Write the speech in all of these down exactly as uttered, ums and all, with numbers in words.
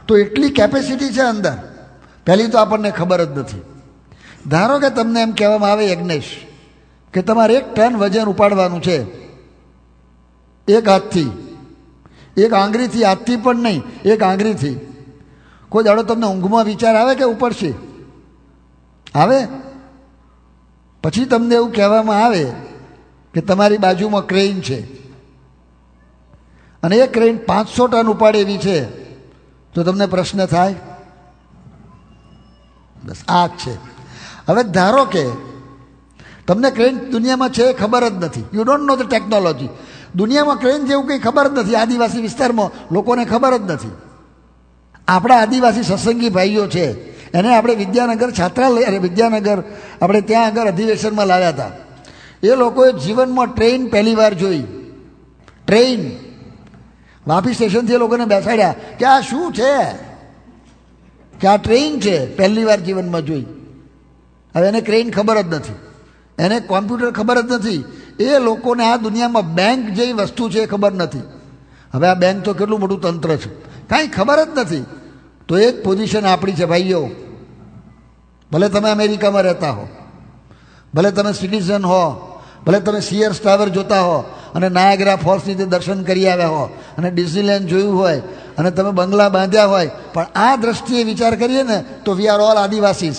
તો એટલી કેપેસિટી છે અંદર, પહેલી તો આપણને ખબર જ નથી. ધારો કે તમને એમ કહેવામાં આવે યજ્ઞેશ કે તમારે એક ટન વજન ઉપાડવાનું છે, એક હાથથી, એક આંગળીથી, હાથથી પણ નહીં, એક આંગળીથી. કોઈ દાડો તમને ઊંઘમાં વિચાર આવે કે ઉપડશે? આવે? પછી તમને એવું કહેવામાં આવે કે તમારી બાજુમાં ક્રેન છે અને એ ક્રેન પાંચસો ટન ઉપાડે એવી છે, તો તમને પ્રશ્ન થાય? બસ આ જ છે. હવે ધારો કે તમને ક્રેન દુનિયામાં છે એ ખબર જ નથી, you don't know the technology. દુનિયામાં ક્રેન જેવું કંઈ ખબર જ નથી, આદિવાસી વિસ્તારમાં લોકોને ખબર જ નથી. આપણા આદિવાસી સત્સંગી ભાઈઓ છે, એને આપણે વિદ્યાનગર છાત્રાલય, અરે વિદ્યાનગર આપણે ત્યાં આગળ અધિવેશનમાં લાવ્યા હતા. એ લોકોએ જીવનમાં ટ્રેન પહેલી વાર જોઈ. ટ્રેન વાપી સ્ટેશનથી એ લોકોને બેસાડ્યા કે આ શું છે, કે આ ટ્રેન છે, પહેલી વાર જીવનમાં જોઈ. હવે એને ટ્રેન ખબર જ નથી, એને કોમ્પ્યુટર ખબર જ નથી, એ લોકોને આ દુનિયામાં બેંક જેવી વસ્તુ છે એ ખબર નથી. હવે આ બેંક તો કેટલું મોટું તંત્ર છે, કાંઈ ખબર જ નથી. તો એ જ પોઝિશન આપણી છે ભાઈઓ. ભલે તમે અમેરિકામાં રહેતા હો, ભલે તમે સિટીઝન હો, ભલે તમે સિયર્સ ટાવર જોતા હો અને નાયાગ્રા ફોલ્સની તે દર્શન કરી આવ્યા હો અને ડિઝનીલેન્ડ જોયું હોય અને તમે બંગલા બાંધ્યા હોય, પણ આ દ્રષ્ટિએ વિચાર કરીએ ને તો વી આર ઓલ આદિવાસીસ.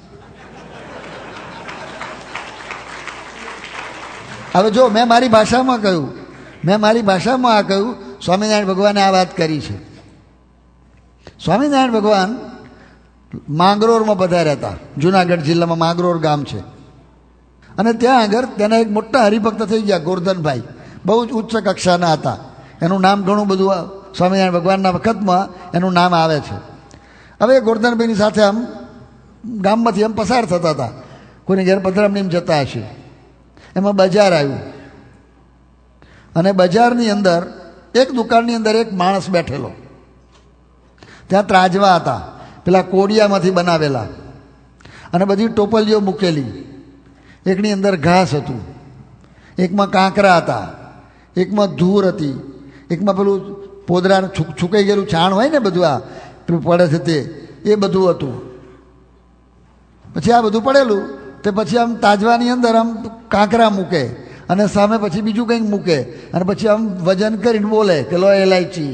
હવે જો મેં મારી ભાષામાં કહ્યું, મેં મારી ભાષામાં આ કહ્યું, સ્વામિનારાયણ ભગવાને આ વાત કરી છે. સ્વામિનારાયણ ભગવાન માંગરોળમાં પધાર્યા હતા. જુનાગઢ જિલ્લામાં માંગરોળ ગામ છે અને ત્યાં આગળ તેના એક મોટા હરિભક્ત થઈ ગયા ગોરધનભાઈ, બહુ જ ઉચ્ચ કક્ષાના હતા. એનું નામ ઘણું બધું સ્વામિનારાયણ ભગવાનના વખતમાં એનું નામ આવે છે. હવે ગોરધનભાઈની સાથે આમ ગામમાંથી આમ પસાર થતા હતા, કોઈને ઘેર પધરામણીમાં જતા હશે. એમાં બજાર આવ્યું અને બજારની અંદર એક દુકાનની અંદર એક માણસ બેઠેલો. ત્યાં ત્રાજવા હતા, પેલા કોડિયામાંથી બનાવેલા, અને બધી ટોપલીઓ મૂકેલી. એકની અંદર ઘાસ હતું, એકમાં કાંકરા હતા, એકમાં ધૂર હતી, એકમાં પેલું પોદરા છુકાઈ ગયેલું છાણ હોય ને બધું આ પેલું પડે છે તે, એ બધું હતું. પછી આ બધું પડેલું તે પછી આમ તાજવાની અંદર આમ કાંકરા મૂકે અને સામે પછી બીજું કંઈક મૂકે અને પછી આમ વજન કરીને બોલે કે લો એલાયચી,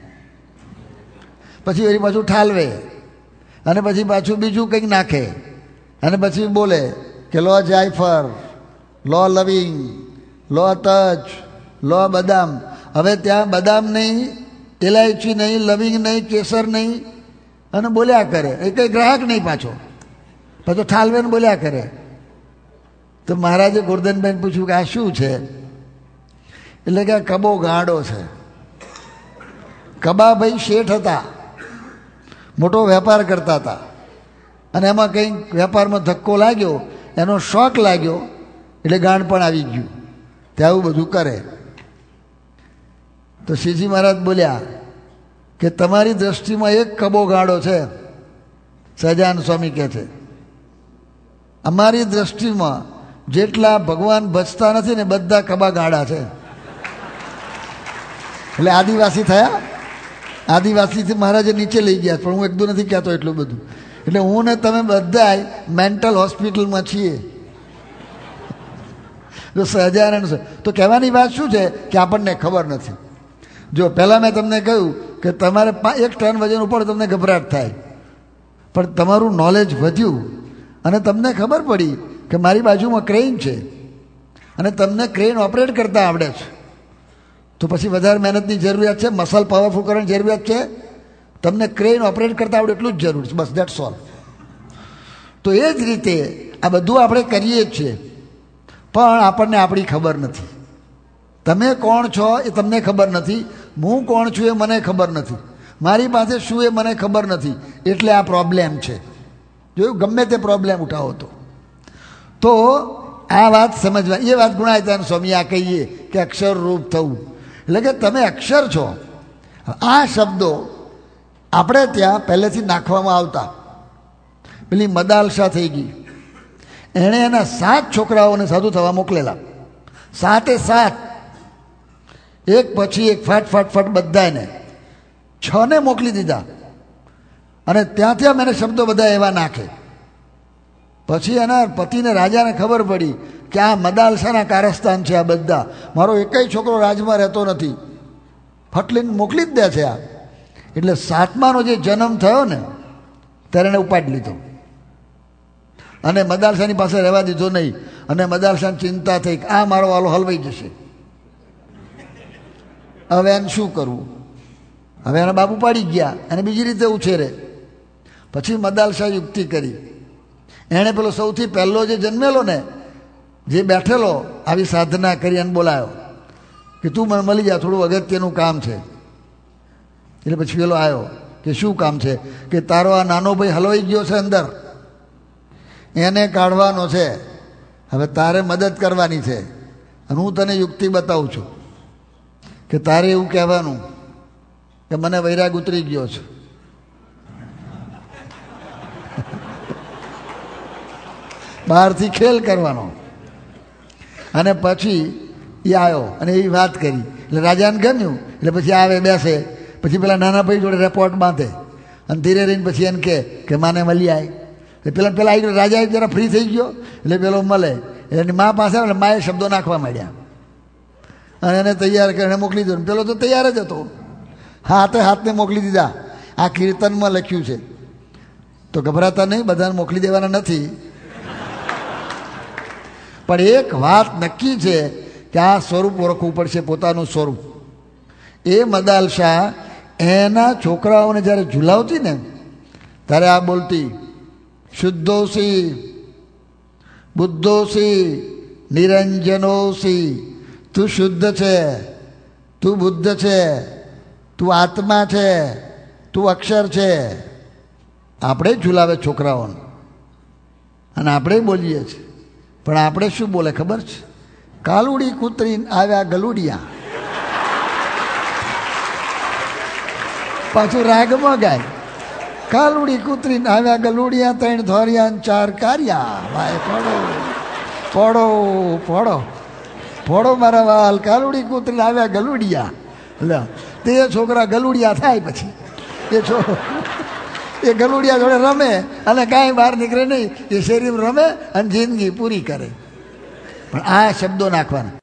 પછી એની પાછું ઠાલવે અને પછી પાછું બીજું કંઈક નાખે અને પછી બોલે કે લો જાયફળ, લો લવિંગ, લો તજ, લો બદામ. હવે ત્યાં બદામ નહીં, એલાયચી નહીં, લવિંગ નહીં, કેસર નહીં, અને બોલ્યા કરે. એ કંઈ ગ્રાહક નહીં, પાછો પાછો ઠાલવે ને બોલ્યા કરે. તો મહારાજે ગોરધનભાઈને પૂછ્યું કે આ શું છે? એટલે કે આ કબો ગાંડો છે. કબાભાઈ શેઠ હતા, મોટો વેપાર કરતા હતા અને એમાં કંઈક વેપારમાં ધક્કો લાગ્યો, એનો શોખ લાગ્યો એટલે ગાંડ પણ આવી ગયું, તે આવું બધું કરે. તો શ્રીજી મહારાજ બોલ્યા કે તમારી દ્રષ્ટિમાં એક કબો ગાંડો છે. સહજાનંદ સ્વામી કહે છે અમારી દ્રષ્ટિમાં જેટલા ભગવાન ભજતા નથી ને બધા કબા ગાંડા છે. એટલે આદિવાસી થયા. આદિવાસીથી મહારાજે નીચે લઈ ગયા, પણ હું એકદમ નથી કહેતો એટલું બધું. એટલે હું ને તમે બધા મેન્ટલ હોસ્પિટલમાં છીએ. જો સહજાનંદ તો કહેવાની વાત શું છે કે આપણને ખબર નથી. જો પહેલાં મેં તમને કહ્યું કે તમારે એક ટન વજન ઉપર તમને ગભરાટ થાય, પણ તમારું નોલેજ વધ્યું અને તમને ખબર પડી કે મારી બાજુમાં ક્રેન છે અને તમને ક્રેન ઓપરેટ કરતા આવડે છે, તો પછી વધારે મહેનતની જરૂરિયાત છે? મસલ પાવરફુલ કરવાની જરૂરિયાત છે? તમને ક્રેન ઓપરેટ કરતા આવડે એટલું જ જરૂર છે, બસ, દેટ્સ ઓલ. તો એ જ રીતે આ બધું આપણે કરીએ જ છીએ, પણ આપણને આપણી ખબર નથી. તમે કોણ છો એ તમને ખબર નથી, હું કોણ છું એ મને ખબર નથી, મારી પાસે શું એ મને ખબર નથી. એટલે આ પ્રોબ્લેમ છે. જોયું? ગમે તે પ્રોબ્લેમ ઉઠાવો તો તો આ વાત સમજવા, એ વાત ગુણાયતાન સ્વામી આ કહીએ કે અક્ષર રૂપ થવું, એટલે કે તમે અક્ષર છો. આ શબ્દો આપણે ત્યાં પહેલેથી નાખવામાં આવતા. પેલી મદાલશા થઈ ગઈ, એણે એના સાત છોકરાઓને સાધુ થવા મોકલેલા, સાતે સાત, એક પછી એક, ફાટ ફાટ ફાટ બધાને છ ને મોકલી દીધા. અને ત્યાં ત્યાં મને શબ્દો બધા એવા નાખે. પછી એના પતિને રાજાને ખબર પડી કે આ મદાલસાના કારસ્તાન છે આ બધા, મારો એકેય છોકરો રાજમાં રહેતો નથી, ફટલીને મોકલી જ દે છે આ. એટલે સાતમાનો જે જન્મ થયો ને ત્યારે એને ઉપાડી લીધો અને મદાલસાની પાસે રહેવા દીધો નહીં. અને મદાલસાને ચિંતા થઈ કે આ મારો વાલો હલવાઈ જશે, હવે એને શું કરવું. હવે એના બાપુ પાડી ગયા, એને બીજી રીતે ઉછેરે. પછી મદાલસા યુક્તિ કરી. એણે પેલો સૌથી પહેલો જે જન્મેલો ને, જે બેઠેલો આવી સાધના કરી એને બોલાયો કે તું મને મળી જા, થોડું અગત્યનું કામ છે. એટલે પછી પેલો આવ્યો કે શું કામ છે? કે તારો આ નાનો ભાઈ હલવાઈ ગયો છે અંદર, એને કાઢવાનો છે, હવે તારે મદદ કરવાની છે. અને હું તને યુક્તિ બતાવું છું કે તારે એવું કહેવાનું કે મને વૈરાગ ઉતરી ગયો છે. બહારથી ખેલ કરવાનો. અને પછી એ આવ્યો અને એવી વાત કરી એટલે રાજાને ગમ્યું. એટલે પછી આવે બેસે, પછી પેલા નાના ભાઈ જોડે રેપોર્ટ બાંધે અને ધીરે રહીને પછી એને કહે કે માને મળી આય. એટલે પેલા પેલા આવી ગયો, રાજા જરા ફ્રી થઈ ગયો એટલે પેલો મળે. એની મા પાસે આવે, માએ શબ્દો નાખવા માંડ્યા અને એને તૈયાર કરીને મોકલી દીધો. પેલો તો તૈયાર જ હતો, હાથે હાથને મોકલી દીધા. આ કીર્તનમાં લખ્યું છે, તો ગભરાતા નહીં, બધાને મોકલી દેવાના નથી. પણ એક વાત નક્કી છે કે આ સ્વરૂપ ઓળખવું પડશે, પોતાનું સ્વરૂપ. એ મદાલસા એના છોકરાઓને જ્યારે ઝુલાવતી ને ત્યારે આ બોલતી, શુદ્ધોસી બુદ્ધોસી નિરંજનોસી, તું શુદ્ધ છે, તું બુદ્ધ છે, તું આત્મા છે, તું અક્ષર છે. આપણે જ ઝુલાવે છોકરાઓને અને આપણે બોલીએ છીએ. પણ આપણે શું બોલે ખબર છે? કાલુડી કૂતરી આવ્યા ગલુડિયા. પાછું રાગમાં ગાય, કાલુડી કૂતરી આવ્યા ગલુડિયા, ત્રણ ધોરિયા ચાર કારિયા. ભાઈ પડો પડો પડો પડો મારા વાલ, કાલુડી કૂતરી આવ્યા ગલુડિયા. લે તે છોકરા ગલુડિયા થાય. પછી એ છો એ ગલુડિયા જોડે રમે અને કાંઈ બહાર નીકળે નહીં, એ શરીર રમે અને જિંદગી પૂરી કરે. પણ આ શબ્દો નાખવાના.